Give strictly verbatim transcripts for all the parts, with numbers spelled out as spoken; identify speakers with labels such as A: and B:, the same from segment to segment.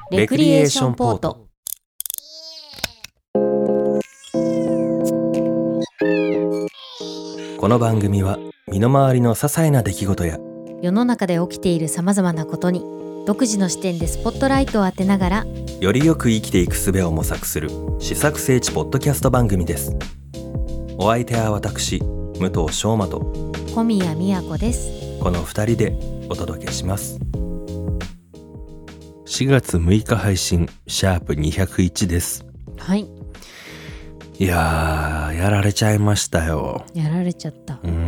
A: レクリエーションポート。
B: この番組は身の回りの些細な出来事や
A: 世の中で起きているさまざまなことに独自の視点でスポットライトを当てながら
B: よりよく生きていく術を模索する試作聖地ポッドキャスト番組です。お相手は私武藤翔馬と
A: 小宮宮子です。
B: このふたりでお届けします。しがつむいか配信シャープにひゃくいちです。
A: はい、
B: いやーやられちゃいましたよ。
A: やられちゃった。
B: うん、うん、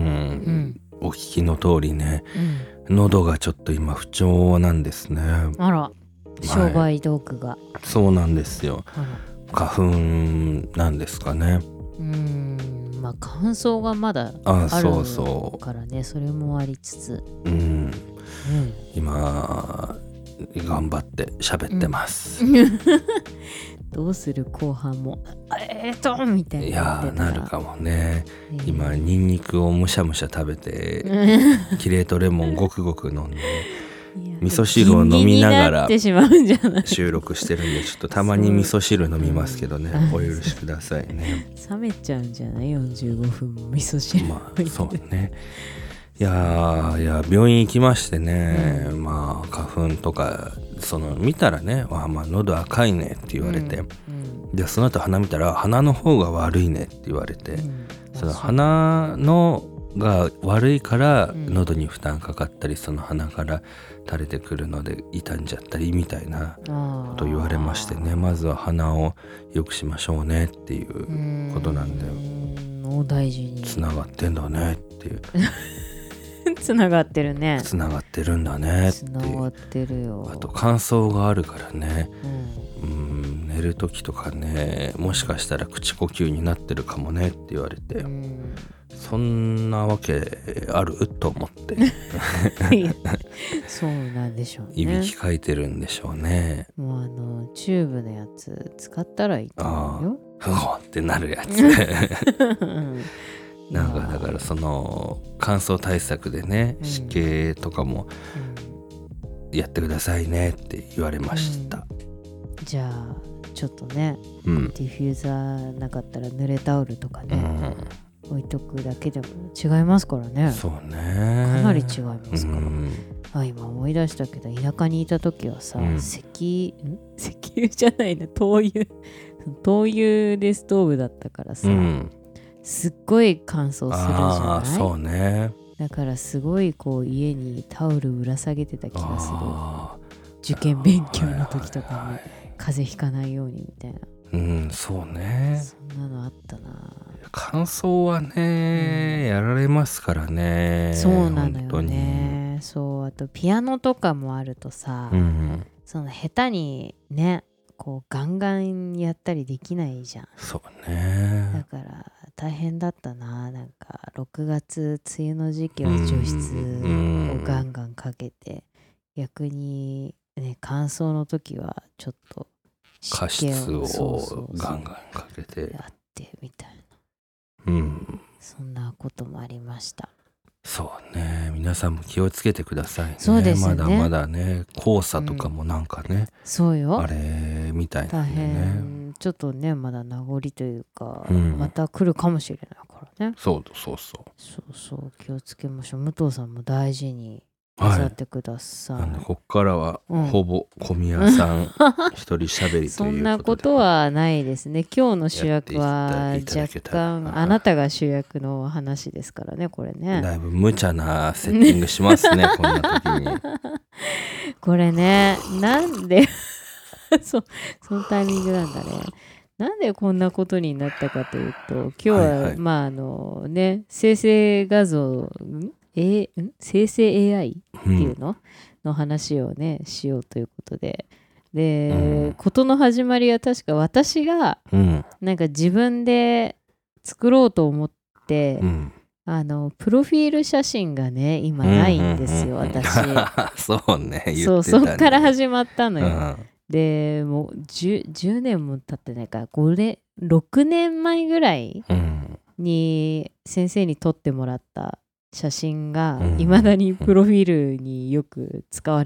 B: お聞きの通りね、うん、喉がちょっと今不調なんですね。
A: あら、商売道具が、はい、
B: そうなんですよ。花粉なんですかね。
A: うーん、まあ乾燥がまだあるからね、それもありつつ、
B: うん、うん、今頑張って喋ってます、うん、
A: どうする後半もえーとみたいな。い
B: やなるかもね、えー、今ニンニクをむしゃむしゃ食べてキレートレモンごくごく飲んで味噌汁を飲みながら収録してるんで、ちょっとたまに味噌汁飲みますけどね、お許しくださいね。
A: 冷めちゃうんじゃない？よんじゅうごふんも味噌汁。
B: まあそうね。いやいや病院行きましてね、うん、まあ花粉とかその見たらね、あまあ喉赤いねって言われて、うんうん、でその後鼻見たら鼻の方が悪いねって言われて、うん、その鼻のが悪いから喉に負担かかったり、その鼻から垂れてくるので傷んじゃったりみたいなこと言われましてね、まずは鼻を良くしましょうねっていうことなんで、
A: お大事に
B: つながってんだねっていう
A: つながってるね。
B: つながってるんだねっていう。
A: つながってるよ。
B: あと乾燥があるからね、うん、うん寝る時とかね、もしかしたら口呼吸になってるかもねって言われて、うん、そんなわけあると思って
A: そうなんでしょうね。
B: いびきかいてるんでしょうね。
A: もうあのチューブのやつ使ったらいいと思うよ。
B: ふごってなるやつなんかだからその乾燥対策でね、うん、湿気とかもやってくださいねって言われました、
A: うん、じゃあちょっとね、うん、ディフューザーなかったら濡れタオルとかね、うん、置いとくだけでも違いますからね。
B: そうね、
A: かなり違いますから、うん、あ今思い出したけど田舎にいた時はさ、うん、石ん石油じゃないな灯油灯油でストーブだったからさ、うんすっごい乾燥するじゃない？
B: あそうね。
A: だからすごいこう家にタオルぶら下げてた気がする。受験勉強の時とかに、はいはい、風邪ひかないようにみたいな。
B: うんそうね。
A: そんなのあったな。
B: 乾燥はね、うん、やられますからね。
A: そうなのよね。そうあとピアノとかもあるとさ、うん、その下手にねこうガンガンやったりできないじゃん。
B: そうね。
A: だから大変だったな。なんかろくがつ梅雨の時期は除湿をガンガンかけて、逆にね乾燥の時はちょっと
B: 加湿をガンガンかけて
A: やってみたいな、
B: うん、
A: そんなこともありました。
B: そうね、皆さんも気をつけてくださいね。
A: そうですね、
B: まだまだね黄砂とかもなんかね、うん、
A: そうよ
B: あれみたいなんでね、大変
A: ちょっとねまだ名残というか、うん、また来るかもしれないからね。
B: そうそうそう
A: そうそう気をつけましょう。武藤さんも大事になさってください、はい、
B: こっからはほぼ小宮さん一人喋りということで
A: そんなことはないですね。今日の主役は若干あなたが主役の話ですからね。これね
B: だいぶ無茶なセッティングしますねこんな時に
A: これねなんでそ, そのタイミングなんだね。なんでこんなことになったかというと、今日は、はいはい、まああのね生成画像んえん生成 エーアイ っていうの、うん、の話をねしようということで、で、うん、ことの始まりは確か私が、うん、なんか自分で作ろうと思って、うん、あのプロフィール写真がね今ないんですよ、うんうんうん、私
B: そうね言ってたね。
A: そうそっから始まったのよ、うん、でもう 10, じゅうねんも経ってないからごねんろくねんまえぐらいに先生に撮ってもらった写真がいまだにプロフィールによく使われて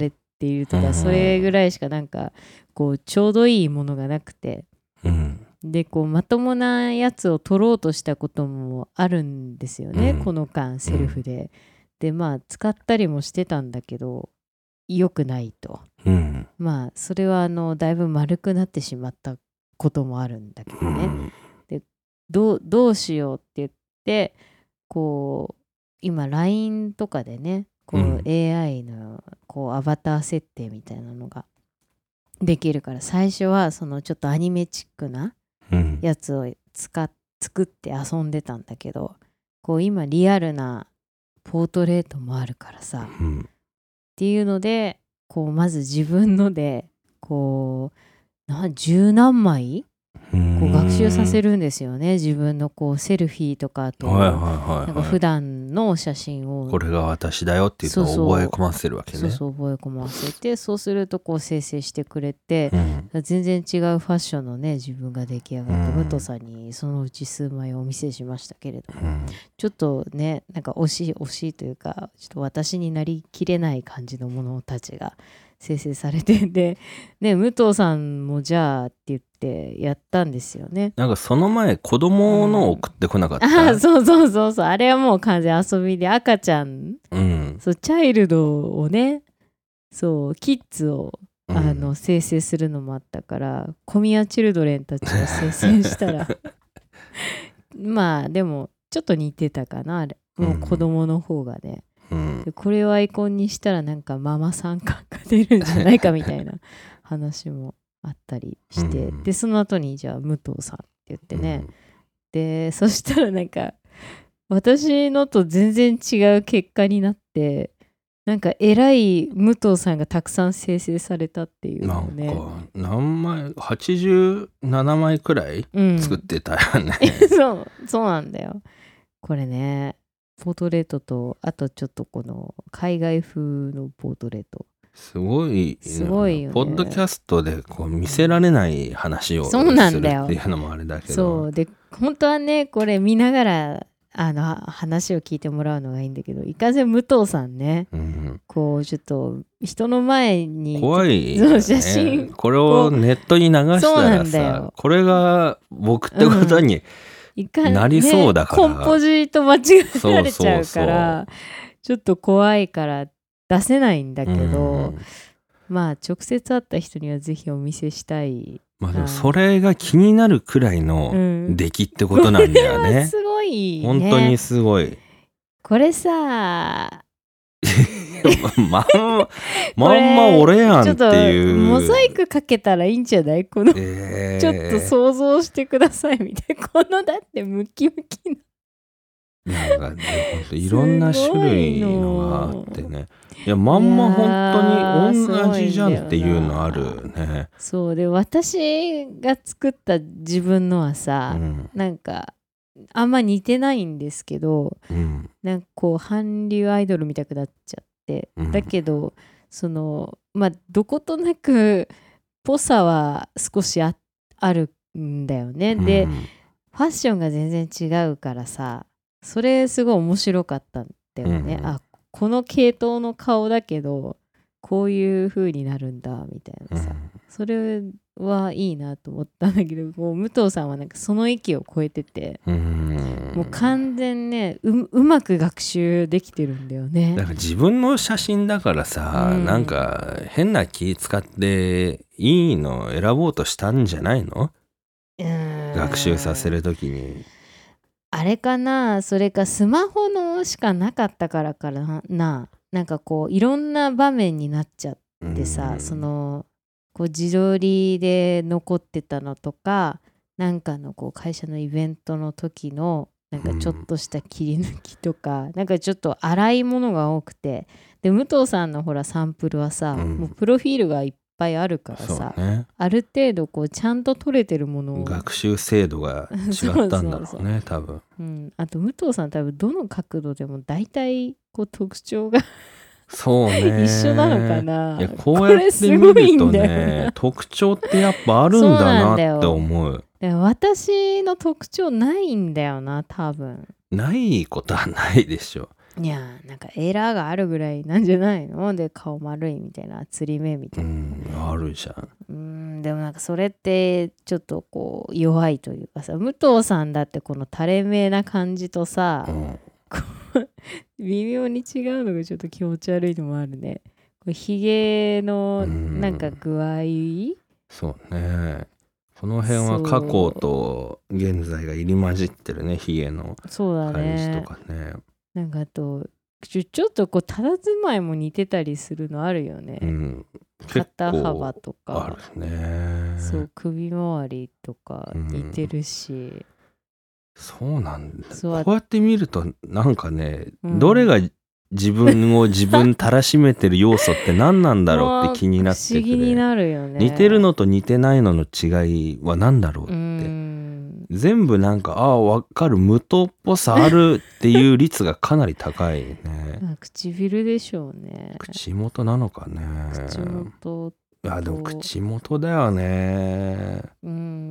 A: っているとか、うん、それぐらいしかなんかこうちょうどいいものがなくて、うん、でこうまともなやつを撮ろうとしたこともあるんですよね、うん、この間セルフで、うん、でまあ使ったりもしてたんだけど良くないと、うん、まあそれはあのだいぶ丸くなってしまったこともあるんだけどね、うん、でどう、どうしようって言ってこう今 ライン とかでねこう、うん、エーアイ のこうアバター設定みたいなのができるから、最初はそのちょっとアニメチックなやつを使っ作って遊んでたんだけど、こう今リアルなポートレートもあるからさ、うん、っていうのでこうまず自分のでこうな十何枚こう学習させるんですよね、自分のこうセルフィーとかと、はいはいはいはい、なんか普段の写真をこ
B: れが私だよっていうのを覚え込ませるわけね。
A: そうそう覚え込ませて、そうするとこう生成してくれて、うん、全然違うファッションのね自分が出来上がって、うん、武藤さんにそのうち数枚をお見せしましたけれども、うん、ちょっとねなんか惜しい惜しいというかちょっと私になりきれない感じのものたちが生成されてで、ね、武藤さんもじゃあって言ってやったんですよね。
B: なんかその前子供の送ってこなかった、うん、
A: あそうそうそうそう、あれはもう完全遊びで赤ちゃん、うん、そうチャイルドをねそうキッズをあの、うん、生成するのもあったからコミアチルドレンたちを生成したらまあでもちょっと似てたかなあれもう子供の方がね、うん、これをアイコンにしたらなんかママさん感が出るんじゃないかみたいな話もあったりして、うん、でその後にじゃあ武藤さんって言ってね、うん、でそしたらなんか私のと全然違う結果になってなんか偉い武藤さんがたくさん生成されたっていうのをね、
B: なんか何枚はちじゅうななまいくらい作ってたよね、
A: うん、そうそうなんだよこれね。ポートレートとあとちょっとこの海外風のポートレート
B: すごい
A: すごいよね。
B: ポッドキャストでこう見せられない話をするっていうのもあれだけど、
A: そうで本当はねこれ見ながらあの話を聞いてもらうのがいいんだけど、いかんせん武藤さんね、うん、こうちょっと人の前に
B: 怖い、ね、
A: 写真
B: これをネットに流したらさこれが僕ってことに、うんなりそうだから、
A: ね、コンポジート間違えられちゃうからそうそうそうちょっと怖いから出せないんだけど、うん、まあ直接会った人にはぜひお見せしたい。
B: まあでもそれが気になるくらいの出来ってことなんだよね、うん、これは
A: すごい、ね、
B: 本当にすごい
A: これさ
B: まんままんま俺やんっていう。ちょっと
A: モザイクかけたらいいんじゃない？この、えー、ちょっと想像してくださいみたいな。このだってムキムキ
B: な。なんかね、ほんといろんな種類のがあってね。いやまんま本当に同じじゃんっていうのあるね。
A: そうで私が作った自分のはさ、うん、なんかあんま似てないんですけど、うん、なんかこう韓流アイドルみたくなっちゃって、うん、だけどそのまあどことなくぽさは少し あ, あるんだよね、うん、でファッションが全然違うからさそれすごい面白かったんだよね、うん、あこの系統の顔だけどこういう風になるんだみたいなさ、うん、それはいいなと思ったんだけどもう武藤さんはなんかその域を超えてて、うん、もう完全ね う, うまく学習できてるんだよね。
B: だから自分の写真だからさ、うん、なんか変な気使っていいの選ぼうとしたんじゃないの？うん学習させるときに
A: あれかな、それかスマホのしかなかったからかな、なんかこういろんな場面になっちゃってさ、うん、そのこう自撮りで残ってたのとかなんかのこう会社のイベントの時のなんかちょっとした切り抜きとか、うん、なんかちょっと粗いものが多くて、で武藤さんのほらサンプルはさ、うん、もうプロフィールがいっぱいあるからさ、ね、ある程度こうちゃんと取れてるものを
B: 学習精度が違ったんだろうねそうそうそう多分、
A: うん、あと武藤さん多分どの角度でも大体こう特徴が
B: そうね
A: 一緒なのかな。
B: いやこうやって見るとね特徴ってやっぱあるんだなって思う。
A: 私の特徴ないんだよな多分。
B: ないことはないでしょ。
A: いやーなんかエラーがあるぐらいなんじゃないの。で顔丸いみたいな、釣り目みたいな、
B: うんあるじゃん。
A: うーんでもなんかそれってちょっとこう弱いというかさ、武藤さんだってこの垂れ目な感じとさ、
B: うん
A: こう微妙に違うのがちょっと気持ち悪いのもあるね。これヒゲのなんか具合、
B: そうね。この辺は過去と現在が入り混じってるね、ヒゲの
A: そうだ
B: 感じと
A: ね。
B: かね。
A: なんかあとちょ、ちょっとこう佇まいも似てたりするのあるよね。
B: うん、
A: 肩幅とか
B: あるね。
A: そう首周りとか似てるし、うん、
B: そうなんだ。
A: そう
B: こうやって見るとなんかね、
A: うん、
B: どれが自分を自分たらしめてる要素って何なんだろうって気になってくる。
A: 不思議になるよね。
B: 似てるのと似てないのの違いは何だろうって。うん全部なんかああ分かる、無糖っぽさあるっていう率がかなり高いね。
A: 唇でしょうね。
B: 口元なのかね。
A: 口元。
B: いやでも口元だよね。
A: うん。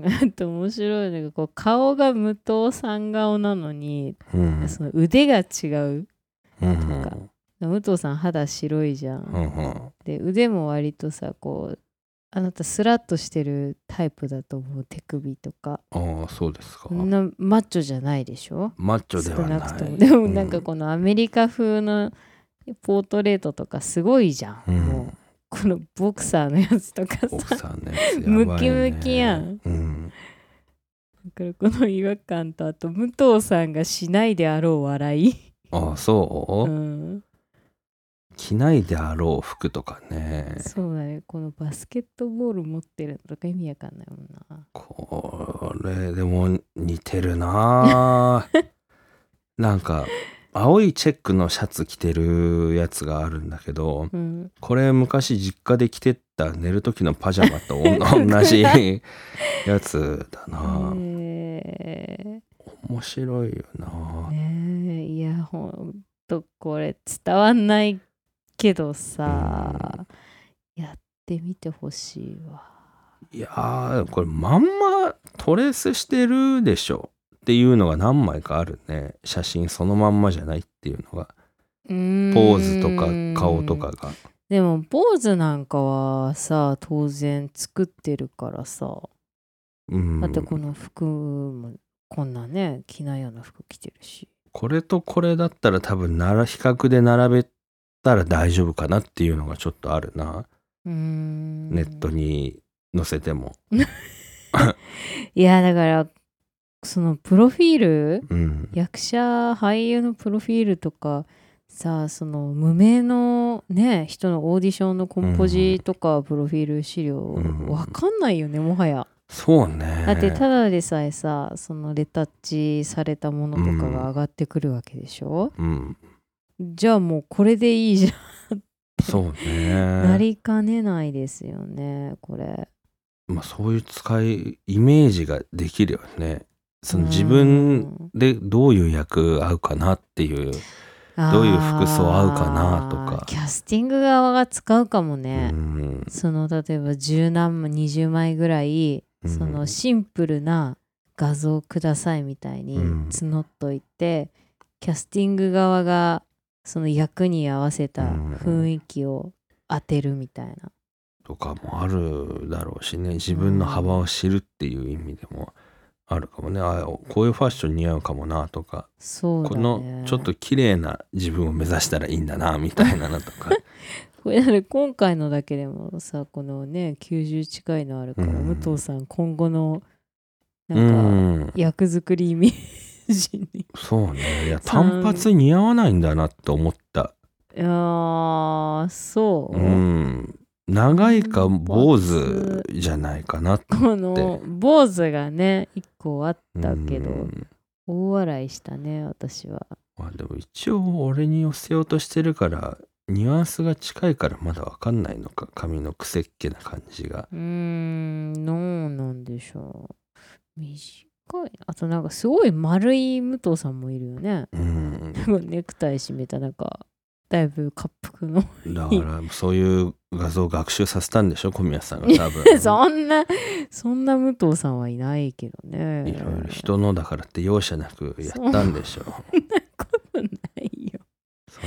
A: あと面白いのがこう顔が武藤さん顔なのに、うん、その腕が違うとか、うんうん、武藤さん肌白いじゃん、うんうん、で腕も割とさこうあなたスラッとしてるタイプだと思う、手首とか。
B: ああそうですか。
A: そんなマッチョじゃないでしょ。
B: マッチョではない。
A: 少なくともでもなんかこのアメリカ風のポートレートとかすごいじゃん、うん、もうこのボクサーのやつとかさ、ボクサーのやつやばいね、ムキムキやん、うん、だからこの違和感とあと武藤さんがしないであろう笑い。
B: ああそう、うん、着ないであろう服とかね。
A: そうだね、このバスケットボール持ってるのとか意味わかんないもんな。
B: これでも似てるななんか青いチェックのシャツ着てるやつがあるんだけど、うん、これ昔実家で着てた寝る時のパジャマと同じやつだな。えー、面白いよな。
A: ねえ、いやほんとこれ伝わんないけどさ、うん、やってみてほしいわ。
B: いやーこれまんまトレースしてるでしょっていうのが何枚かあるね。写真そのまんまじゃないっていうのが、うーん、ポーズとか顔とかが。
A: でもポーズなんかはさ当然作ってるからさ、うん、だってこの服もこんなね着ないような服着てるし、
B: これとこれだったら多分なら比較で並べたら大丈夫かなっていうのがちょっとあるな。うーん、ネットに載せても
A: いやだからそのプロフィール、うん、役者俳優のプロフィールとかさ、その無名のね人のオーディションのコンポジとか、うん、プロフィール資料、うん、わかんないよねもはや。
B: そうね。
A: だってただでさえさそのレタッチされたものとかが上がってくるわけでしょ、うん、じゃあもうこれでいいじゃんって
B: そうね
A: なりかねないですよねこれ。
B: まあそういう使いイメージができるよね。その自分でどういう役合うかなっていう、どういう服装合うかなとか。
A: キャスティング側が使うかもね。うん、その例えば十何枚にじゅうまいぐらい、うん、そのシンプルな画像くださいみたいに募っといて、うん、キャスティング側がその役に合わせた雰囲気を当てるみたいな。
B: とかもあるだろうしね。自分の幅を知るっていう意味でも。あるかもね。あこういうファッション似合うかもなとか、
A: そうだね、
B: このちょっと綺麗な自分を目指したらいいんだなみたいなのとか
A: これだから今回のだけでもさこのねきゅうじゅう近いのあるから、うん、武藤さん今後のなんか役作りイメージに、うん、
B: そうね。いや単発似合わないんだなって思った。
A: いやーそう、
B: うん長いか坊主じゃないかなって。
A: この坊主がね一個あったけど大笑いしたね私は。
B: まあでも一応俺に寄せようとしてるからニュアンスが近いからまだ分かんないのか、髪の癖っ気な感じが。
A: うーんどうなんでしょう。短い。あとなんかすごい丸い武藤さんもいるよね。うんネクタイ締めたなんかだいぶ滑腹の
B: だからそういう画像を学習させたんでしょ小宮さんが多分
A: そんなそんな武藤さんはいないけどね。
B: いろいろ人のだからって容赦なくやったんでしょ。
A: そんなことないよ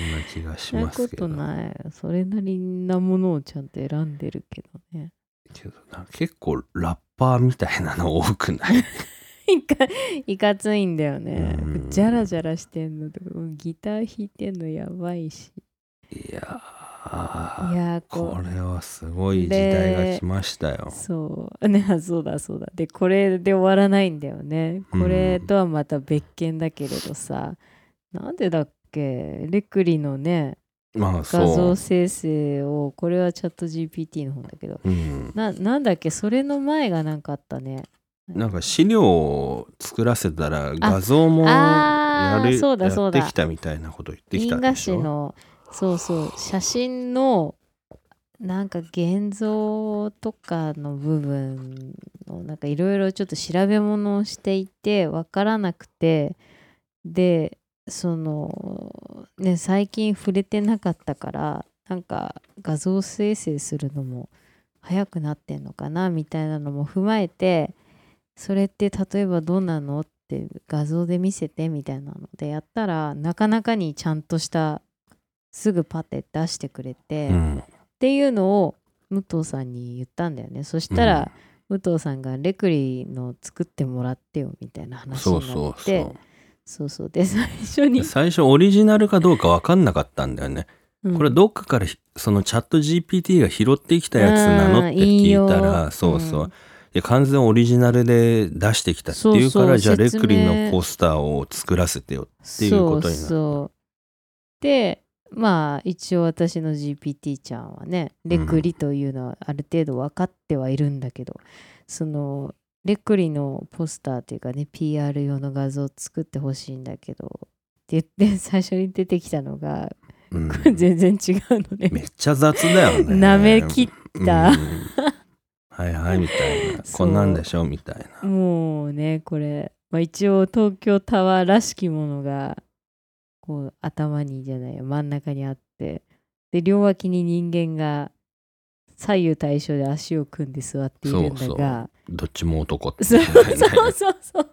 B: な気がし
A: そんなこ
B: ますけど。
A: とない。それなりなものをちゃんと選んでるけどね。
B: けどな結構ラッパーみたいなの多くない
A: いかいかついんだよね。
B: うん
A: ジャラジャラしてんのとか、ギター弾いてんのやばいし。
B: いや
A: い
B: ー
A: やーこ
B: これはすごい時代が来ましたよ
A: う。そうね、そうだそうだ。で、これで終わらないんだよね。これとはまた別件だけれどさ、なんでだっけ、レクリのね、
B: まあ
A: 画
B: そう
A: 像生成を、これはチャット ジーピーティー の方だけど、
B: うん、
A: ななんだっけ、それの前がなんかあったね。
B: なんか資料を作らせたら画像もやる
A: あーそうだそうだ
B: やってきたみたいなこと言ってきた
A: 因果
B: でしょ。
A: 紙のそうそう写真のなんか現像とかの部分のなんかいろいろちょっと調べ物をしていて分からなくて、でそのね最近触れてなかったからなんか画像生成するのも早くなってんのかなみたいなのも踏まえて、それって例えばどうなのって画像で見せてみたいなのでやったらなかなかにちゃんとしたすぐパテ出してくれて、
B: う
A: っ
B: ん、
A: ていうのを武藤さんに言ったんだよね。そしたら、武藤さんがレクリの作ってもらってよみたいな話
B: そう
A: にな
B: そう
A: って
B: そ
A: そうそうで最初に
B: う最初オリジナルかどうか分かんなかったんだよね、
A: うん
B: これどっかからひそのチャット ジーピーティー が拾ってきたやつなのって聞いたら、そうそう、
A: うん
B: いや完全オリジナルで出してきたっていうから、
A: そうそう
B: じゃあレクリ
A: 説明
B: のポスターを作らせてよっていうことになる。
A: そうそうでまあ一応私の ジーピーティー ちゃんはねレクリというのはある程度分かってはいるんだけど、そのレクリのポスターというかね ピーアール 用の画像を作ってほしいんだけどって言って最初に出てきたのが、
B: うん、
A: 全然違うのね。
B: めっちゃ雑だよね。
A: 舐め切った、
B: うんはいはいみたいな、こんなんでしょみたいな。
A: もうねこれ、まあ、一応東京タワーらしきものがこう頭にじゃないよ真ん中にあって、で両脇に人間が左右対称で足を組んで座っているんだが、
B: そうそうどっちも男って
A: そう
B: みたいな
A: そうそうそう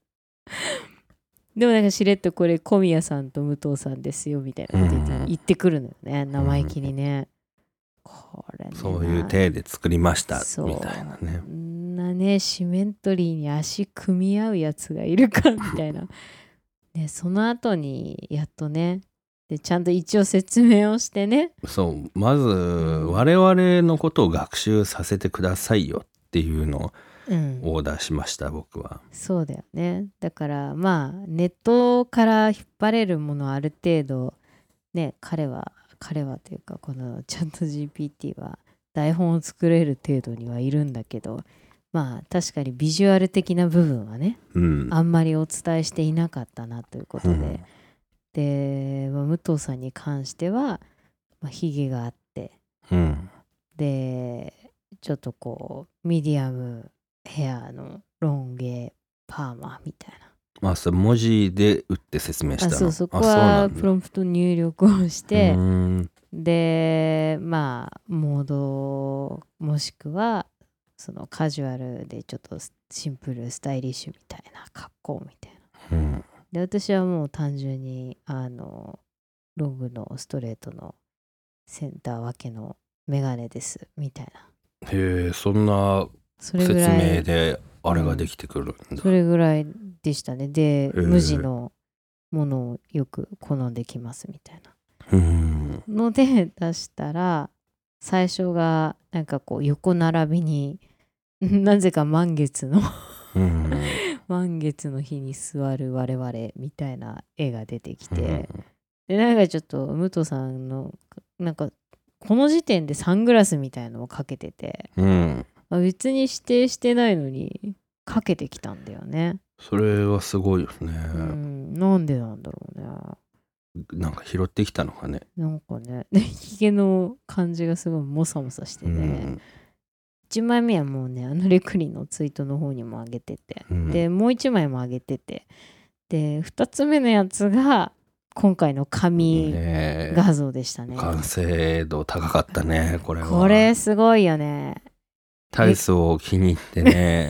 A: でもなんかしれっとこれ小宮さんと武藤さんですよみたいなこと言って,、
B: うん
A: 言ってくるのよね生意気にね、これね
B: そういう体で作りました
A: そう
B: みたいなね。
A: こんなねシメントリーに足組み合うやつがいるかみたいなね、その後にやっとねでちゃんと一応説明をしてね、
B: そうまず我々のことを学習させてくださいよっていうのを
A: うん、
B: オーダーしました僕は。
A: そうだよね。だからまあネットから引っ張れるものはある程度ね彼は彼はというかこのチャット ジーピーティー は台本を作れる程度にはいるんだけど、まあ確かにビジュアル的な部分はね、
B: うん、
A: あんまりお伝えしていなかったなということで、
B: うん、
A: で、まあ、武藤さんに関しては、まあ、ヒゲがあって、
B: うん、
A: でちょっとこうミディアムヘアのロン毛パーマみたいな。
B: まあそれ文字で打って説明したの。
A: あそうそこ
B: あそうな
A: は
B: んだ
A: プロンプト入力をして
B: うーん
A: でまあモードもしくはそのカジュアルでちょっとシンプルスタイリッシュみたいな格好みたいな。
B: うん
A: で私はもう単純にあのロングのストレートのセンター分けのメガネですみたいな。
B: へえそんな説
A: それぐらい
B: 明であれができてくるんだ。
A: それぐらいでしたね。で、
B: ー
A: 無地のものをよく好んできますみたいな
B: うん
A: ので出したら、最初がなんかこう横並びになぜか満月の
B: うん
A: 満月の日に座る我々みたいな絵が出てきて、
B: うん
A: でなんかちょっと武藤さんのなんかこの時点でサングラスみたいのをかけてて、
B: うん
A: あ別に指定してないのにかけてきたんだよね。
B: それはすごいよね、
A: うん、なんでなんだろうね。
B: なんか拾ってきたのかね。
A: なんかね、ひげの感じがすごいモサモサして
B: う
A: ね、
B: ん
A: いちまいめはもうねあのレクリのツイートの方にも上げてて、
B: うん
A: でもういちまいも上げてて、でふたつめのやつが今回の紙
B: ねえ
A: 画像でしたね。
B: 完成度高かったねこれは。
A: これすごいよね。
B: 体操を気に入ってね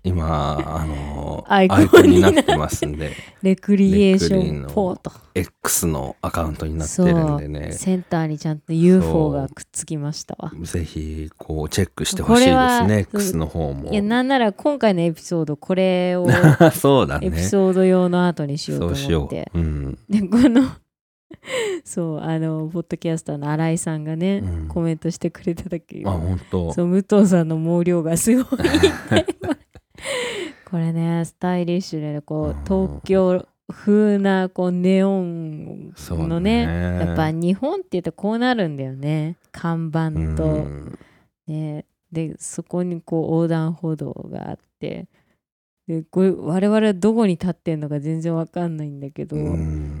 B: 今あの
A: アイコン
B: アイコンになってますんで
A: レクリエーションポート
B: X のアカウントになってるんでね、
A: センターにちゃんと ユーフォー がくっつきましたわ。
B: ぜひこうチェックしてほしいですね X の方も。
A: いやなんなら今回のエピソードこれを
B: そうだね、
A: エピソード用の後にしようと思って、
B: そうしよう、うん、
A: でこのそうあのポッドキャスターの新井さんがね、うん、コメントしてくれた時、
B: あ本当
A: そう武藤さんの毛量がすごいってこれねスタイリッシュで、ね、こう東京風なこうネオンの ね, ねやっぱ日本って言うとこうなるんだよね、看板と、うん、ね、でそこにこう横断歩道があって、でこれ我々はどこに立ってんのか全然わかんないんだけど、うん、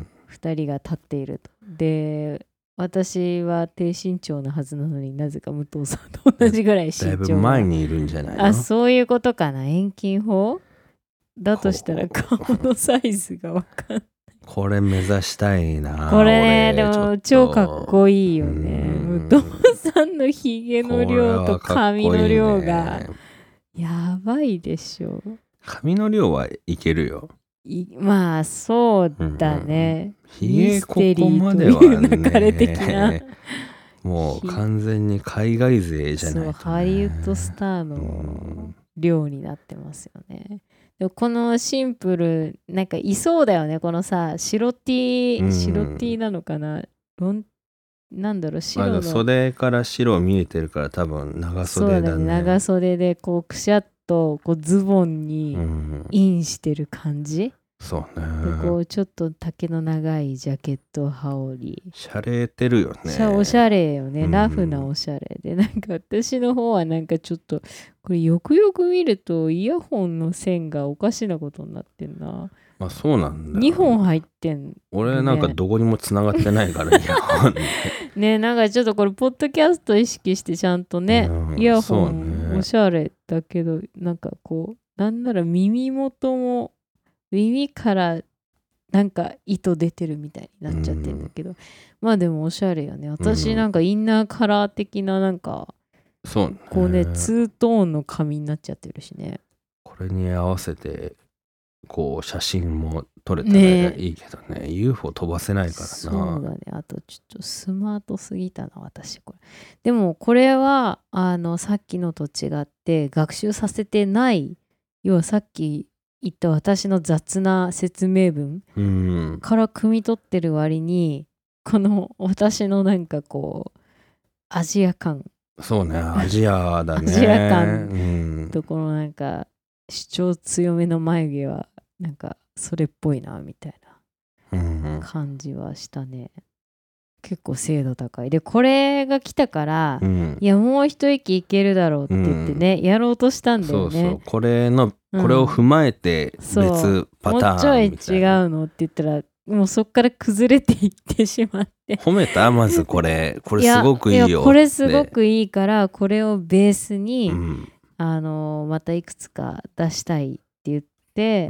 A: ふたりが立っていると。で私は低身長なはずなのになぜか武藤さんと同じぐらい身長が
B: だいぶ前にいるんじゃないの。
A: あそういうことかな、遠近法だとしたら顔のサイズがわかんない。
B: これ目指したいな。
A: これねでも超かっこいいよね。武藤さんのひげの量と髪の量がやばいでしょ。
B: 髪の量はいけるよ。
A: まあそうだね。
B: ひげここまではね流れ的なもう完全に海外勢じゃないと、ね、
A: そうハリウッドスターの量になってますよね。でもこのシンプルなんかいそうだよね、このさ白 T、うん、白 T なのかな、ロンなんだろう白の、まあ、
B: 袖から白見えてるから多分長袖だね。
A: そうだね、長袖でこうくしゃっとこうズボンにインしてる感じ、うん、
B: そうね。
A: でこうちょっと丈の長いジャケット羽織り
B: しゃれてるよね。
A: おしゃれよね、ラフなおしゃれで、うん、なんか私の方はなんかちょっとこれよくよく見るとイヤホンの線がおかしなことになってんな。
B: あそうなんだ。
A: にほん入ってん、ね、
B: 俺なんかどこにもつながってないからイヤホン
A: ね。なんかちょっとこれポッドキャスト意識してちゃんとね、うん、イヤホン、ね、おしゃれだけどなんかこうなんなら耳元も耳からなんか糸出てるみたいになっちゃってるんだけど、うん、まあでもおしゃれよね。私なんかインナーカラー的ななんか、
B: うん、そうね、
A: こうねツートーンの髪になっちゃってるしね。
B: これに合わせてこう写真も撮れたらいいけどね、 ユーフォー 飛ばせないからな。
A: そうだね、あとちょっとスマートすぎたな私これ。でもこれはあのさっきのと違って学習させてない、要はさっき言った私の雑な説明文から汲み取ってる割に、この私のなんかこうアジア感、
B: そうねアジアだね
A: アジア感とこのなんか主張強めの眉毛はなんかそれっぽいなみたいな感じはしたね。結構精度高いで、これが来たから、うん、いやもう一息いけるだろうって言ってね、うん、やろうとしたんだよね。
B: そうそう、これのこれを踏まえて別パターンみたいな、うん、
A: もうちょい違うのって言ったらもうそっから崩れていってしまって。
B: 褒めたまずこれこれすごくいいよ。いや
A: これすごくいいからこれをベースに、うん、あのまたいくつか出したいって言って、うん、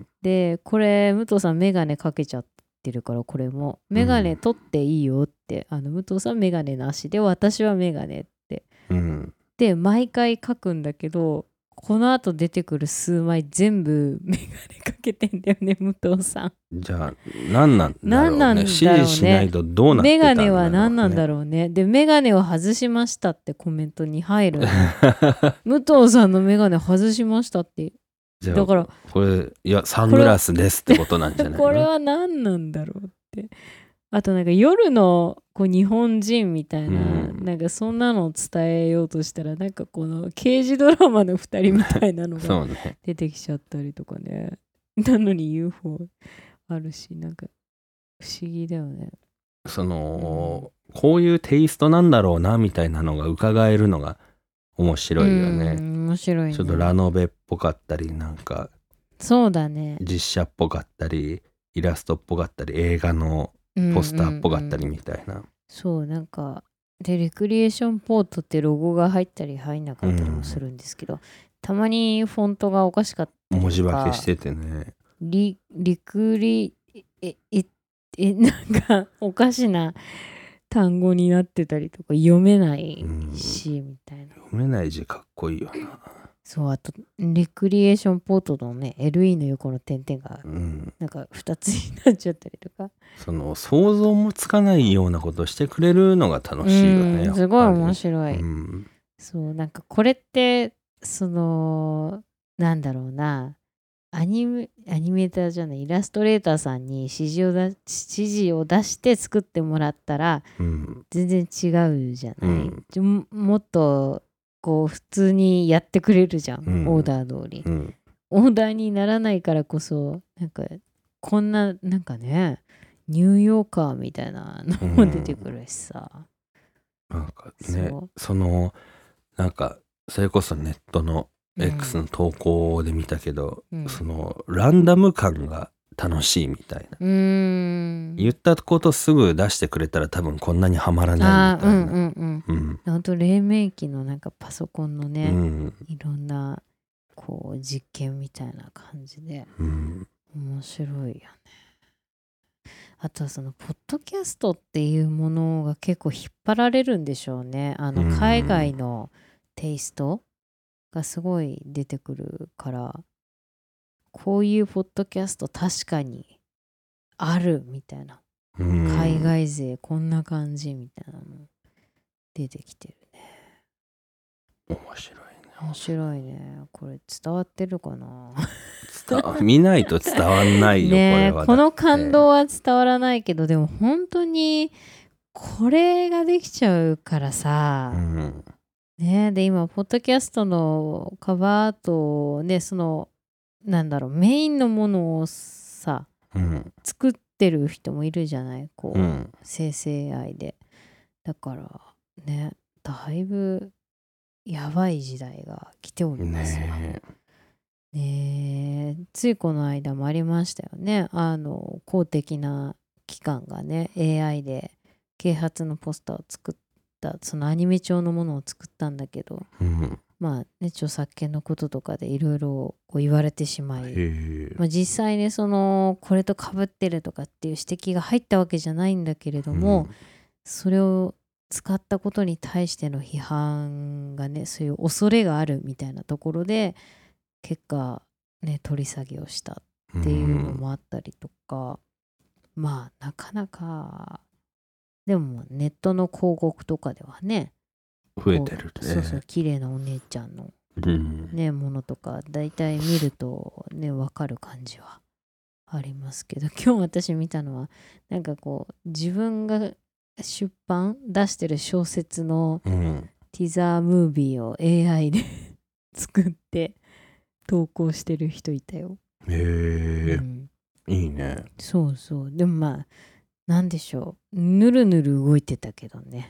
A: でこれ武藤さんメガネかけちゃってるからこれもメガネ取っていいよって、うん、あの武藤さんメガネなしで私はメガネって、うん、で毎回書くんだけどこの後出てくる数枚全部メガネかけてんだよね武藤さん。
B: じゃあ何なんだろうね。何なんだろうね、指示しないとどうなってたんだろうね。メガネは何なんだろうね。でメガネを外しましたってコメントに入る武藤さんのメガネ外しましたって。じゃあだからこれいやサングラスですってことなんじゃないの
A: これは何なんだろうって。あとなんか夜のこう日本人みたいな、うん、なんかそんなのを伝えようとしたらなんかこの刑事ドラマのふたりみたいなのが出てきちゃったりとかね。なのに ユーフォー あるしなんか不思議だよね。
B: その、うん、こういうテイストなんだろうなみたいなのが伺えるのが面白いよね。
A: うん、面白いね。
B: ちょっとラノベっぽかったりなんか
A: そうだね
B: 実写っぽかったりイラストっぽかったり映画のポスターっぽかったりみたいな、うんうんうん、
A: そうなんかでレクリエーションポートってロゴが入ったり入んなかったりもするんですけど、うん、たまにフォントがおかしかったりとか
B: 文字化けしててね
A: リリクリえええなんかおかしな単語になってたりとか読めないし、うん、みたいな。
B: 読めない字かっこいいよな。
A: そうあとレクリエーションポートのね エルイー の横の点々が
B: うん
A: なんかふたつになっちゃったりとか、
B: その想像もつかないようなことしてくれるのが楽しいよね、
A: うんすごい面白い、
B: うん、
A: そうなんかこれってそのなんだろうなアニメ、アニメーターじゃないイラストレーターさんに指示をだ指示を出して作ってもらったら
B: うん
A: 全然違うじゃない、
B: うん
A: ちょもっとこう普通にやってくれるじゃん、
B: うん
A: オーダー通り、
B: うん
A: オーダーにならないからこそなんかこんななんかねニューヨーカーみたいなのも出てくるしさ、
B: なんかね
A: そう
B: そのなんかそれこそネットの X の投稿で見たけど、
A: うん、
B: そのランダム感が楽しいみたいな、
A: うーん
B: 言ったことすぐ出してくれたら多分こんなにはまらないみたいな、
A: あーうんうんうん
B: うん
A: ほんと黎明期のなんかパソコンのね、
B: うん、
A: いろんなこう実験みたいな感じで
B: うん
A: 面白いよね。あとはそのポッドキャストっていうものが結構引っ張られるんでしょうね。あの海外のテイストがすごい出てくるから、こういうポッドキャスト確かにあるみたいな、
B: うん
A: 海外勢こんな感じみたいなの出てきてるね。
B: 面白いね。
A: 面白いね。これ伝わってるかな
B: 伝わ見ないと伝わんないよ、
A: ね
B: これは。
A: この感動は伝わらないけど、でも本当にこれができちゃうからさ、
B: うん、
A: ねで今ポッドキャストのカバーアートをねそのなんだろうメインのものをさ、
B: うん、
A: 作ってる人もいるじゃないこう、
B: うん、
A: 生成 エーアイ でだからねだいぶやばい時代が来ておりますわ
B: ね
A: ねえついこの間もありましたよねあの公的な機関がね エーアイ で啓発のポスターを作ったそのアニメ調のものを作ったんだけど、
B: うん、
A: まあね著作権のこととかでいろいろ言われてしまい、まあ、実際ねそのこれと被ってるとかっていう指摘が入ったわけじゃないんだけれども、
B: うん、
A: それを使ったことに対しての批判がねそういう恐れがあるみたいなところで結果ね取り下げをしたっていうのもあったりとか、うん、まあなかなかでもネットの広告とかではね
B: 増えてるね
A: そうそう綺麗なお姉ちゃんの、
B: うん
A: ね、ものとかだいたい見るとね分かる感じはありますけど今日私見たのはなんかこう自分が出版出してる小説のティザームービーを エーアイ で作って投稿してる人いたよ。
B: へえ、
A: うん、
B: いいね。
A: そうそうでもまあなんでしょうぬるぬる動いてたけどね、
B: うん、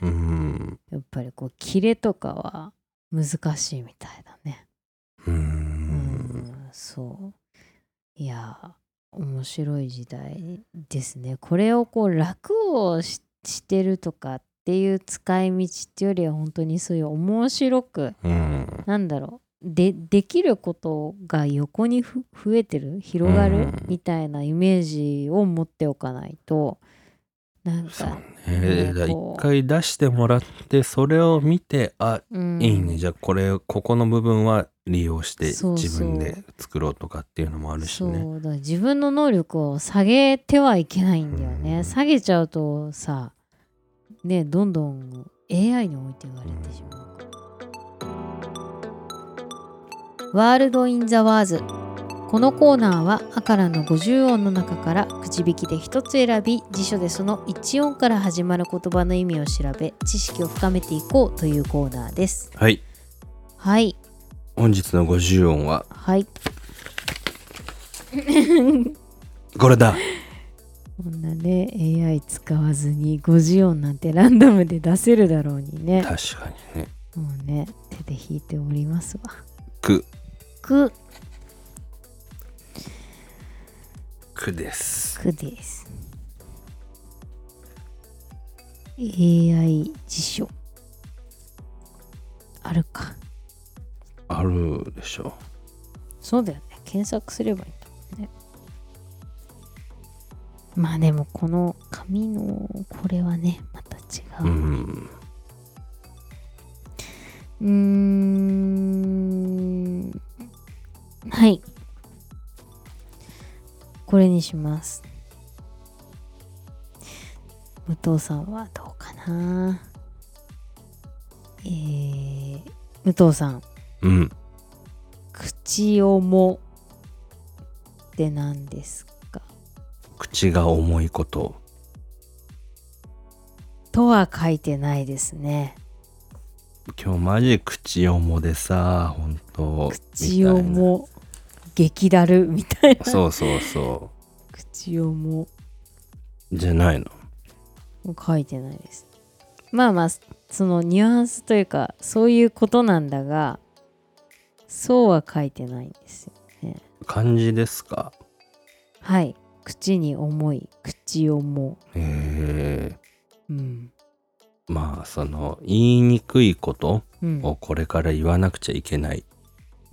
A: やっぱりこうキレとかは難しいみたいだね。
B: うん、
A: うんそういや面白い時代ですね。これをこう楽を し, してるとかっていう使い道っていうよりは本当にそういう面白く、
B: うん、
A: なんだろうでできることが横にふ増えてる広がる、
B: うん、
A: みたいなイメージを持っておかないとなんか
B: ね一回出してもらってそれを見てあ、
A: うん、
B: いいねじゃあこれここの部分は利用して
A: そうそう
B: 自分で作ろうとかっていうのもあるしね。
A: そうだから自分の能力を下げてはいけないんだよね、うん、下げちゃうとさねどんどん エーアイ に置いていかれてしまうから、うん、ワールド・イン・ザ・ワーズこのコーナーはアカラのごじゅう音の中からくじ引きで一つ選び辞書でそのいち音から始まる言葉の意味を調べ知識を深めていこうというコーナーです。
B: はい
A: はい
B: 本日のごじゅう音は
A: はい
B: これだ。
A: こんなね エーアイ 使わずにごじゅう音なんてランダムで出せるだろうにね。
B: 確かにね。
A: もうね手で弾いておりますわ。
B: く
A: く
B: くです
A: くです。 エーアイ 辞書あるか。
B: あるでしょ。
A: そうだよね検索すればいいんだもんね。まあでもこの紙のこれはねまた違う。うんうーんはい。これにします。武藤さんはどうかな。えー、武藤さん。
B: うん。
A: 口重って何ですか？
B: 口が重いこと
A: とは書いてないですね。
B: 今日マジ口重でさ、ほんと
A: 口重激だるみたいな。
B: そうそうそう。
A: 口重
B: じゃないの？
A: 書いてないです。まあまあそのニュアンスというかそういうことなんだが、そうは書いてないんですよね。
B: 漢字ですか？
A: はい。口に重い、口重。
B: へえ。
A: うん。
B: まあその言いにくいことをこれから言わなくちゃいけない、
A: うん、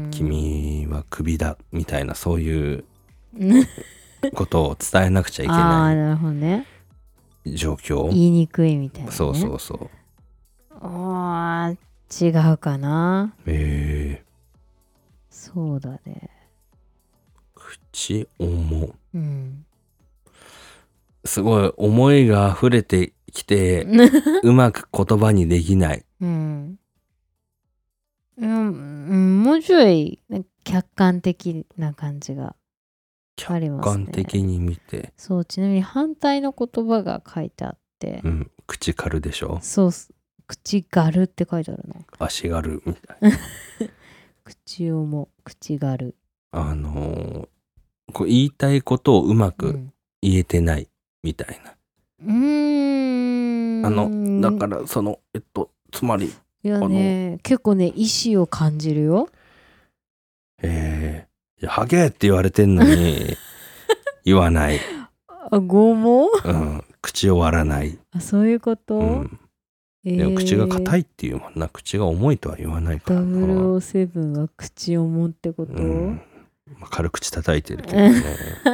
B: 君はクビだみたいな、そういうことを伝えなくちゃいけない
A: あー、なるほどね。
B: 状況。
A: 言いにくいみたいな、ね、
B: そうそうそう。
A: あー、違うかな。
B: へえ。
A: そうだね。
B: 口重。
A: うん。
B: すごい思いが溢れてきてうまく言葉にできない。
A: うん。うん、もうちょい客観的な感じがありますね。
B: 客観的に見て。
A: そう、ちなみに反対の言葉が書いてあって。
B: うん、口軽でしょ。
A: そう、口軽って書いてあるな。
B: 足軽みたいな。
A: 口重、口軽。
B: あのー、こう言いたいことをうまく言えてないみたいな。
A: うーん。
B: あのだからそのえっとつまり
A: いやね、結構ね意志を感じるよ。
B: えー、いやハゲって言われてんのに言わない。
A: あ、拷問？
B: うん、口を割らない。
A: あ、そういうこと？うん、
B: えー、でも口が硬いっていうもんな。口が重いとは言わないからな。
A: ダブルオーセブンは口重ってこと？うん、
B: まあ、軽口叩いてるけどね。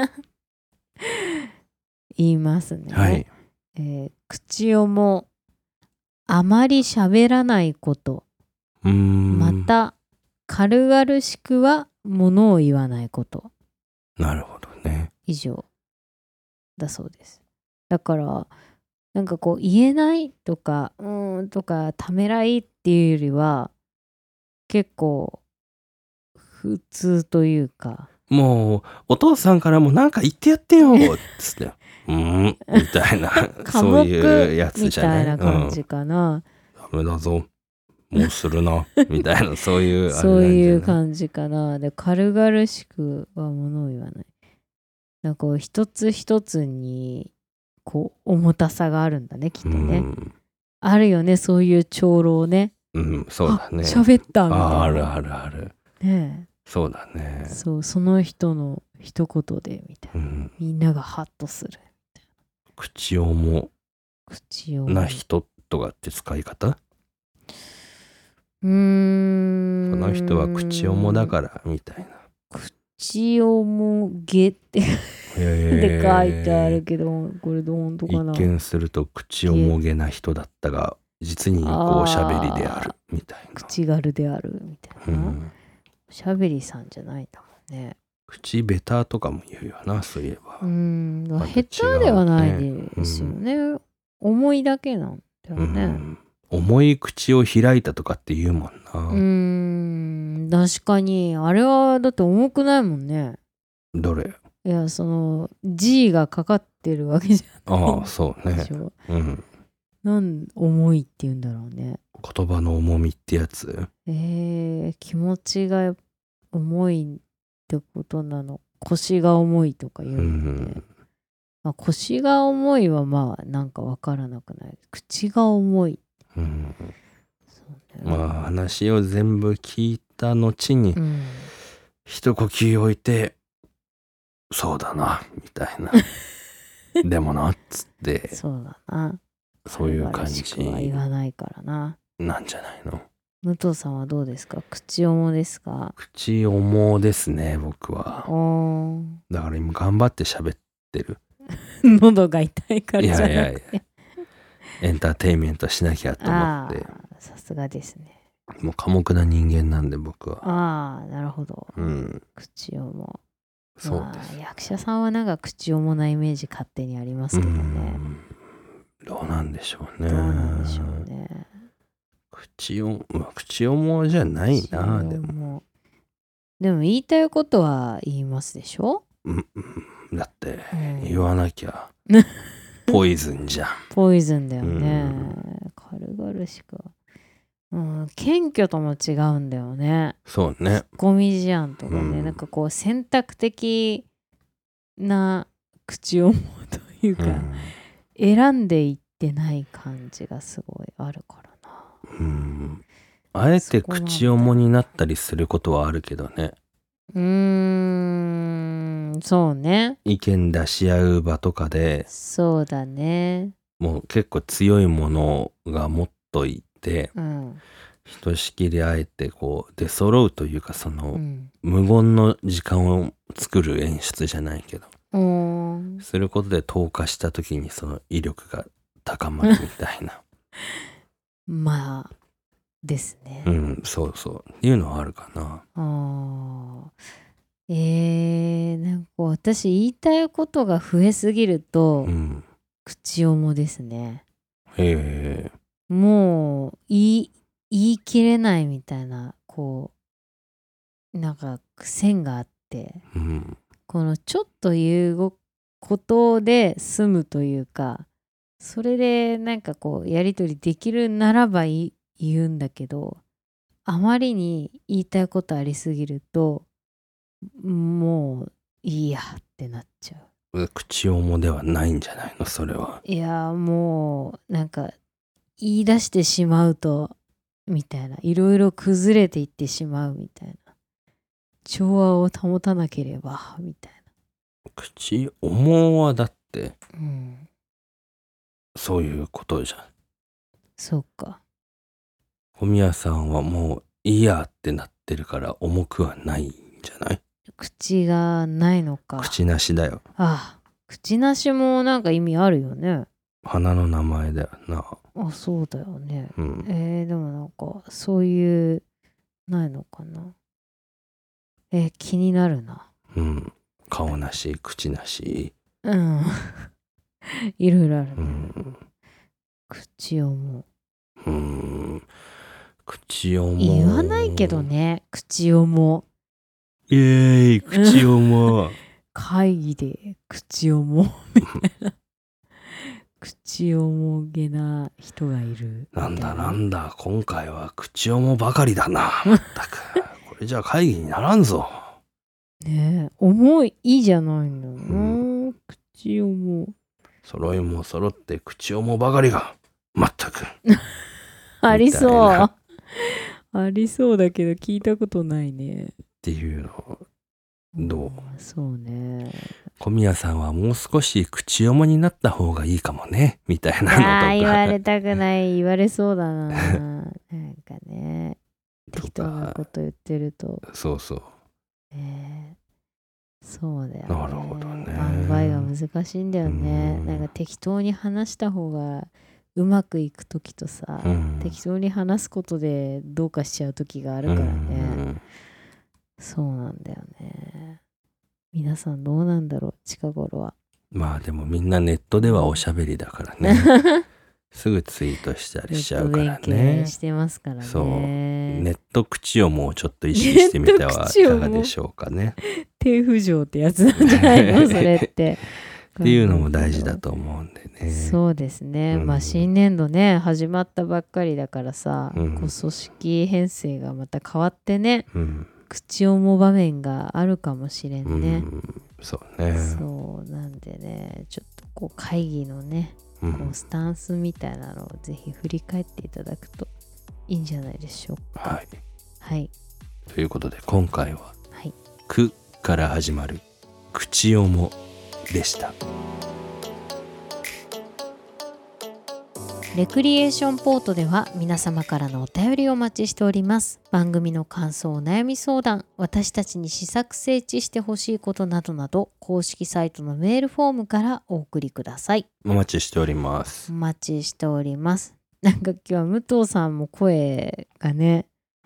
A: 言いますね。
B: はい。
A: えー、口重、あまり喋らないこと。
B: うーん。
A: また軽々しくはものを言わないこと。
B: なるほどね。
A: 以上だそうです。だからなんかこう言えないとかうーんとかためらいっていうよりは結構普通というか、
B: もうお父さんからもなんか言ってやってよっつってうんみたいなそういうやつじゃない？
A: みたいな感じかな。
B: うん、ダメだぞもうするなみたいなそういうあれなんじゃない？
A: そういう感じかな。で軽々しくはものを言わない。なんかこう一つ一つにこう重たさがあるんだねきっとね。うん、あるよねそういう長老ね。
B: うん、そうだね。
A: 喋ったみたいな。
B: あ、あるあるある。
A: ねえ。
B: そうだね。
A: そう、その人の一言でみたいな、うん、みんながハッとするみたいな。
B: 口重
A: 口重
B: な人とかって使い方？
A: うーん、
B: その人は口重だからみたいな。
A: 口重げってで書いてあるけど、これどう本当かな。
B: 一見すると口重げな人だったが実にこうおしゃべりであるみたいな。
A: 口軽であるみたいな。うん、おしゃべりさんじゃないんだもんね。口
B: ベタとかも言うよな、そういえば。
A: うん、ま下手ではないですよね。うん、重いだけなんだよね。うん、
B: 重い口を開いたとかって言うもんな。
A: うーん、確かにあれはだって重くないもんね。
B: どれ？
A: いや、その G がかかってるわけじゃない。
B: ああ、そうね。うん。
A: なん重いって言うんだろうね。
B: 言葉の重みってやつ？
A: えー、気持ちが重いってことなの。腰が重いとか言うんだね。うん、まあ、腰が重いはまあなんかわからなくない。口が重い。うん、
B: そうね、まあ話を全部聞いた後に、うん、一呼吸置いてそうだなみたいなでもなっつって
A: そうだな
B: そういう感じ
A: は言わないからな
B: なんじゃないの。
A: 武藤さんはどうですか？口重ですか？
B: 口重ですね僕は。だから今頑張って喋ってる
A: 喉が痛いからじゃなくて、いやいやいや
B: エンターテインメントしなきゃと思って。
A: さすがですね。
B: もう寡黙な人間なんで僕は。
A: ああ、なるほど。
B: うん。
A: 口重。
B: そうです。
A: まあ、役者さんはなんか口重なイメージ勝手にありますけどね。
B: どうなんでしょうね。
A: どうなんでしょうね。
B: 口重、まあ、口重じゃないな、でも。
A: でも言いたいことは言いますでしょ？
B: うん、だって言わなきゃ、
A: うん、
B: ポイズンじゃん。
A: ポイズンだよね。軽々しく。うん、謙虚とも違うんだよね。
B: そうね。
A: ツッコミじゃんとかね、うん、なんかこう選択的な口重というか、うん、選んでいってない感じがすごいあるからな。
B: うん。あえて口重になったりすることはあるけどね。
A: うーん、そうね。
B: 意見出し合う場とかで。
A: そうだね。
B: もう結構強いものがもっといて、
A: うん、
B: ひとしきりあえてこう出揃うというか、その、うん、無言の時間を作る演出じゃないけど、うん、することで投下した時にその威力が高まるみたいな。
A: まあですね。
B: うん、そうそういうのはあるかな。
A: あえー、なんか私言いたいことが増えすぎると、うん、口重ですね。
B: へえ。
A: もう言い言い切れないみたいな、こうなんか線があって、うん、このちょっと言うことで済むというか、それでなんかこうやり取りできるならば言うんだけど、あまりに言いたいことありすぎるともういいやってなっちゃ
B: う。口重ではないんじゃないのそれは。
A: いやもうなんか言い出してしまうとみたいな、いろいろ崩れていってしまうみたいな、調和を保たなければみたいな。
B: 口重はだって、
A: うん、
B: そういうことじゃん。
A: そうか。
B: 小宮さんはもういいやってなってるから重くはないんじゃない？
A: 口がないのか。
B: 口なしだよ。
A: ああ、口なしもなんか意味あるよね。
B: 花の名前だよな。
A: あ、そうだよね。
B: うん、
A: えー、でもなんかそういうないのかな。えー、気になるな。
B: うん、顔なし口なし。
A: うんいろいろあるね。うん、口重。
B: うん、口重。
A: 言わないけどね、口重。
B: イエーイ、口重。
A: 会議で口重みたいな。口重げな人がいる。
B: なんだなんだ、今回は口重ばかりだな。まったく。これじゃ会議にならんぞ。
A: ねえ、重いいいじゃないんだよな、うん、口重。
B: 揃いも揃って口重ばかりが。まったく。
A: ありそう。ありそうだけど聞いたことないね。
B: っていうのどう？うん、
A: そうね。
B: 小宮さんはもう少し口重になった方がいいかもねみたいなのとか。
A: ああ、言われたくない。言われそうだな。なんかね、適当なこと言ってると。
B: そうそう。
A: ね、そうだよね。
B: なるほどね。
A: 塩梅が難しいんだよね。なんか適当に話した方がうまくいくときとさ、うん、適当に話すことでどうかしちゃうときがあるからね、うん。そうなんだよね。皆さんどうなんだろう、近頃は。
B: まあでもみんなネットではおしゃべりだからね。すぐツイートしたりしちゃうからね。
A: 勉強してますからね。
B: そう。ネット口をもうちょっと意識してみてはいかがでしょうかね。
A: 低浮上ってやつなんじゃないのそれって。
B: っていうのも大事だと思うんでね。
A: そうですね。うん、まあ新年度ね始まったばっかりだからさ、うん、こう組織編成がまた変わってね、うん、口重場面があるかもしれんね。うん、
B: そうね。
A: そうなんでね、ちょっとこう会議のね、こうスタンスみたいなのをぜひ振り返っていただくといいんじゃないでしょうか。
B: はい。
A: はい。
B: ということで今回は、はい、くから始まる口重でした。
A: レクリエーションポートでは皆様からのお便りをお待ちしております。番組の感想、お悩み相談、私たちに施策整地してほしいことなどなど、公式サイトのメールフォームからお送りください。
B: お待ちしております。
A: お待ちしております。なんか今日は武藤さんも声がね、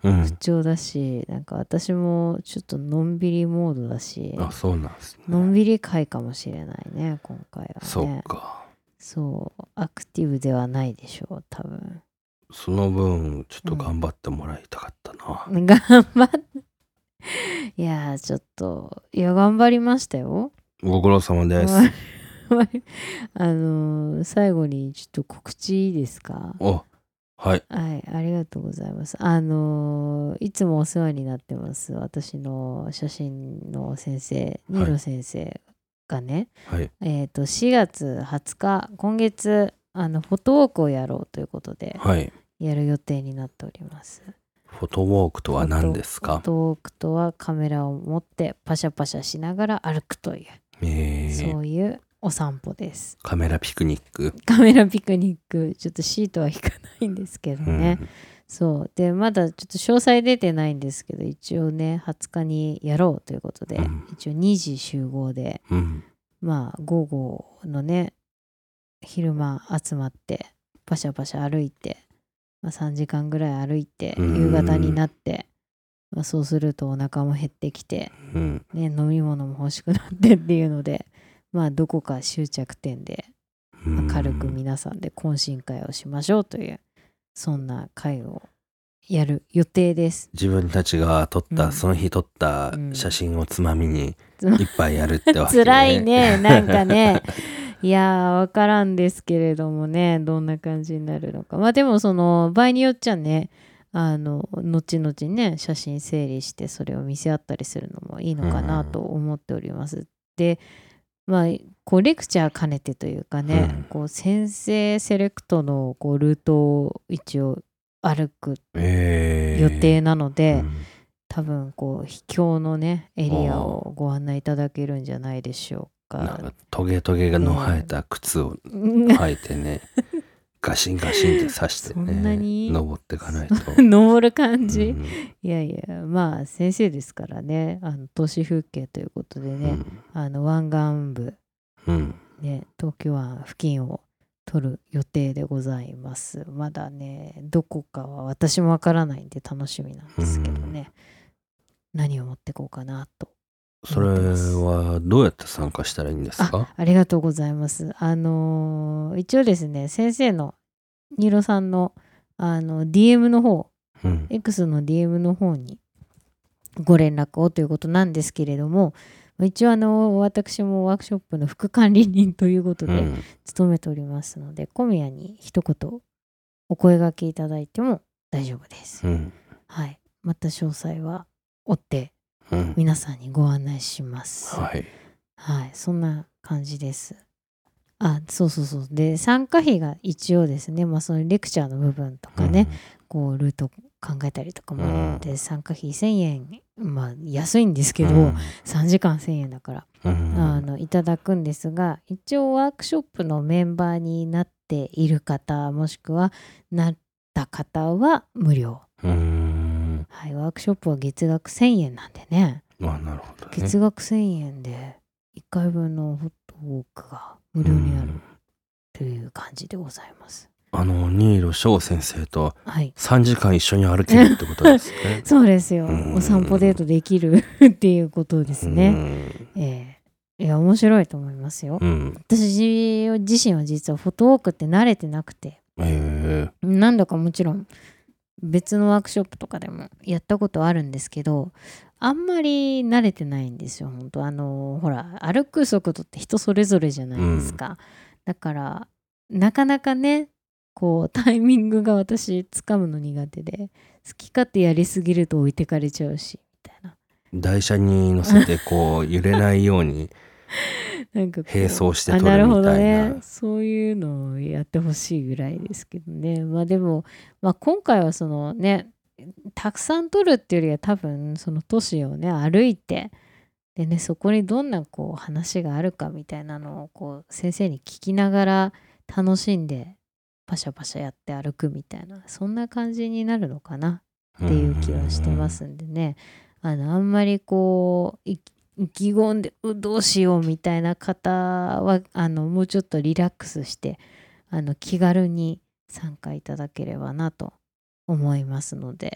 B: うん
A: 不調だし、なんか私もちょっとのんびりモードだし、
B: あそうなんですね。
A: のんびり回かもしれないね今回はね。
B: そうか。
A: そうアクティブではないでしょう多分。
B: その分ちょっと頑張ってもらいたかったな。
A: 頑張っていやーちょっといや頑張りましたよ。
B: ご苦労様です。
A: あのー最後にちょっと告知いいですか？
B: おはい。
A: はい、ありがとうございます。あのーいつもお世話になってます。私の写真の先生、ニーロ先生がね、
B: はい。
A: えっと、しがつはつか、今月、あの、フォトウォークをやろうということで、
B: はい。
A: やる予定になっております。
B: フォトウォークとは何ですか？
A: フォトウォークとはカメラを持ってパシャパシャしながら歩くという、
B: えー、
A: そういうお散歩です。
B: カメラピクニック。
A: カメラピクニック、ちょっとシートは引かないんですけどね。
B: うん、
A: そう。で、まだちょっと詳細出てないんですけど、一応ね、はつかにやろうということで、
B: うん、
A: 一応にじ集合で、
B: うん、
A: まあ、午後のね、昼間集まって、パシャパシャ歩いて、まあ、さんじかんぐらい歩いて、
B: うん
A: 夕方になって、まあ、そうするとお腹も減ってきて、
B: うん
A: ね、飲み物も欲しくなってっていうので、まあ、どこか終着点で、まあ軽く皆さんで懇親会をしましょうという、そんな会をやる予定です。
B: 自分たちが撮った、
A: うん
B: その日撮った写真をつまみに
A: うん
B: いっぱいやるってわけ、ね、
A: 辛いね、なんかね。いやー、わからんですけれどもね、どんな感じになるのか。まあでも、その、場合によっちゃね、あの、後々ね、写真整理して、それを見せ合ったりするのもいいのかなと思っております。うん、で、まあ、こう、レクチャー兼ねてというかね、うん、こう、先生セレクトのこうルートを一応歩く予定なので、えーうん、多分こう秘境のねエリアをご案内いただけるんじゃないでしょうか。
B: なんかトゲトゲがの生えた靴を履いてね、ガシンガシンって刺してね、そんなに登っていかないと
A: 登る感じ、うん、いやいや、まあ先生ですからね、あの都市風景ということでね、うん、あの湾岸部、うんね、東京湾付近を撮る予定でございます。まだねどこかは私もわからないんで楽しみなんですけどね、うん、何を持ってこうかなと。
B: それはどうやって参加したらいいんですか？
A: あ、ありがとうございます。あのー、一応ですね、先生のニーロさんのあの ディーエム の方、うん、X の ディーエム の方にご連絡をということなんですけれども、一応あの私もワークショップの副管理人ということで務めておりますので、うん、小宮に一言お声掛けいただいても大丈夫です。うん、はい。また詳細は追って皆さんにご案内します。うん、はい。はい。そんな感じです。あ、そうそうそう。で、参加費が一応ですね、まあそのレクチャーの部分とかね、うん、こうルート考えたりとかもあって、うん、参加費せんえん、まあ安いんですけど、うん、さんじかんせんえんだから、うん、あのいただくんですが、一応ワークショップのメンバーになっている方、もしくはなった方は無料。うんはい、ワークショップは月額せんえんなんでね。
B: あ、なるほどね。
A: 月額せんえんでいっかいぶんのフォトウォークが無料になるという感じでございます。
B: あの新納翔先生とさんじかん一緒に歩けるってことですね。
A: はい、そうですよ。お散歩デートできるっていうことですね。えー、いや面白いと思いますよ。うん、私自身は実はフォトウォークって慣れてなくて、えー、何度かもちろん別のワークショップとかでもやったことあるんですけど、あんまり慣れてないんですよ。本当あのほら歩く速度って人それぞれじゃないですか。うん、だからなかなかねこうタイミングが私つかむの苦手で、好き勝手やりすぎると置いてかれちゃうしみたいな。
B: 台車に乗せてこう揺れないようになんか並走して撮るみたいな。
A: なるほどね。そういうのをやってほしいぐらいですけどね。まあでも、まあ、今回はそのねたくさん撮るっていうよりは多分その都市をね歩いてでね、そこにどんなこう話があるかみたいなのをこう先生に聞きながら楽しんでパシャパシャやって歩くみたいな、そんな感じになるのかなっていう気はしてますんでね、あのあんまりこう意気込んでうどうしようみたいな方はあのもうちょっとリラックスしてあの気軽に参加いただければなと思いますので、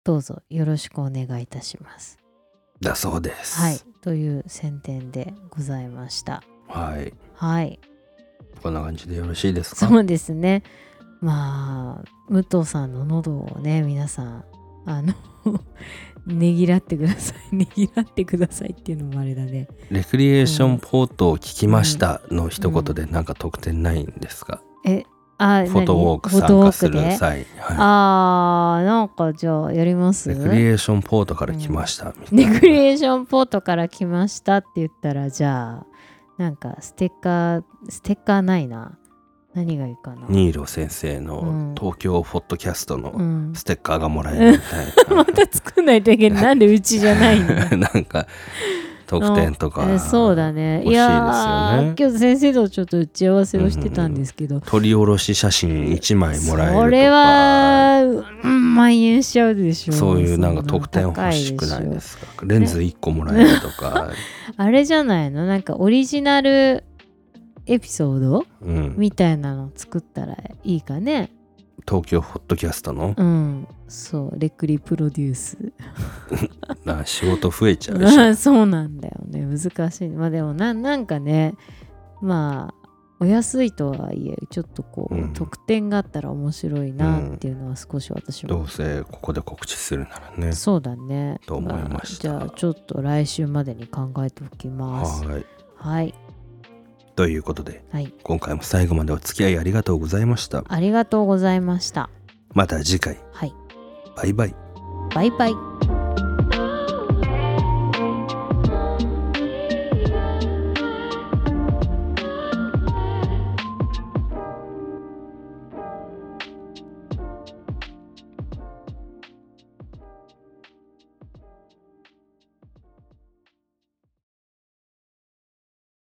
A: どうぞよろしくお願いいたします。
B: だそうです。
A: はい、という宣伝でございました。
B: はい
A: はい、
B: こんな感じでよろしいですか？
A: そうですね。まあ武藤さんの喉をね皆さんあのねぎらってくださいねぎらってくださいっていうのもあれだね。
B: レクリエーションポートを聞きましたの一言でなんか特典ないんですか？
A: うん、えあ
B: フォトウォーク参加する際、はい、
A: あーなんかじゃあやります。
B: レクリエーションポートから来ました、
A: うん、みたいな。レクリエーションポートから来ましたって言ったらじゃあなんかステッカーステッカーないな、何がいいかな。
B: ニーロ先生の東京ポッドキャストのステッカーがもらえるみたいな、
A: うん、また作んないといけない。なんでうちじゃないの
B: なんか特典とか、
A: えそうだね。いやー今日先生とちょっと打ち合わせをしてたんですけど、うん、
B: 撮り下ろし写真いちまいもらえるとか、
A: それは、うん、蔓延しちゃうでしょ。
B: そういうなんか特典欲しくないですか？レンズいっこもらえるとか、ね、
A: あれじゃないの、なんかオリジナルエピソード、うん、みたいなの作ったらいいかね。
B: 東京ポッドキャストの、
A: うん、そうレクリプロデュース
B: な仕事増えちゃうでしょ。
A: そうなんだよね、難しい。まあでも な, なんかねまあお安いとはいえちょっとこう、うん、特典があったら面白いなっていうのは少し私も、
B: うん、どうせここで告知するならね。
A: そうだね
B: と思いました、
A: まあ、じゃあちょっと来週までに考えておきます。
B: はい、
A: はい、
B: ということで、
A: はい、
B: 今回も最後までお付き合いありがとうございました。
A: ありがとうございました。
B: また次回、
A: はい、
B: バイバイ。
A: バイバイ。